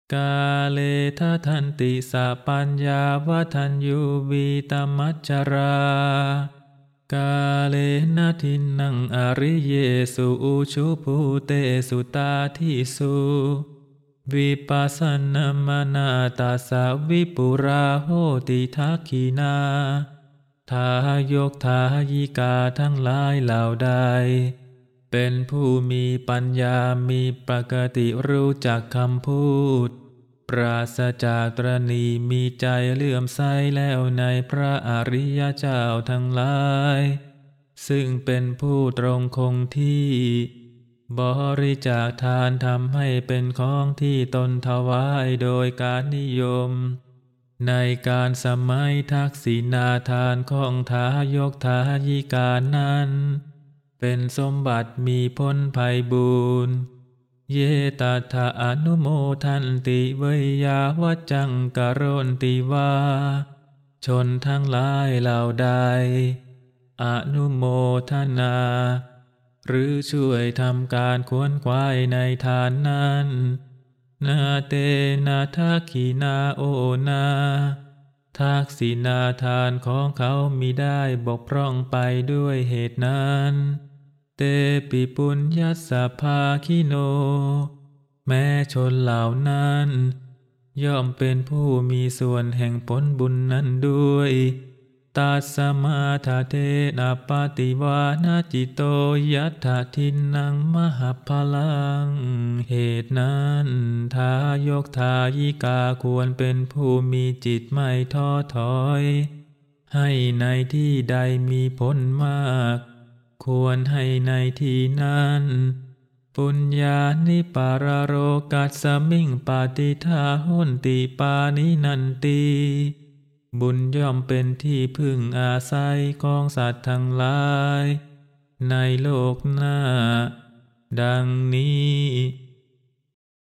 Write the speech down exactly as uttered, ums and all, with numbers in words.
กาเลทะทันติสะปัญญาวัฏัญญูวีตมัจจรากาเลนะทินนังอริเยสุอุชุภูเตสุตาทิสุวิปัสสนามนาตาสาวิปุราโหติทักขินาทายกทายิกาทั้งหลายเหล่าใดเป็นผู้มีปัญญามีปกติรู้จักคำพูดปราศจากตรณีมีใจเลื่อมใสแล้วในพระอริยเจ้าทั้งหลายซึ่งเป็นผู้ตรงคงที่บริจาคทานทำให้เป็นของที่ตนถวายโดยการนิยมในการสมัยทักษิณาทานของทายกทายิกานั้นเป็นสมบัติมีผลไพบูรณ์เยตัทธะอนุโมทันติเวยาวัจจังกโรนติวาชนทั้งหลายเหล่าใดอนุโมทนาหรือช่วยทำการขวนขวายในทานนั้นนาเตนาทักขินาโอนาทักษิณาทานของเขามิได้บกพร่องไปด้วยเหตุนั้นเตปิปุญญัสสะภาคิโนแม้ชนเหล่านั้นย่อมเป็นผู้มีส่วนแห่งผลบุญนั้นด้วยตัสสมาทาเทนะปฏิวานาจิตโตยัตถะทินนังมหพลังเหตุนั้นทายกทายิกาควรเป็นผู้มีจิตไม่ท้อถอยให้ในที่ใดมีผลมากควรให้ในที่นั้นปุญญานิปารโรกัสสมิงปาติทาหุนติปานินันติบุญย่อมเป็นที่พึ่งอาศัยของสัตว์ทั้งหลายในโลกหน้าดังนี้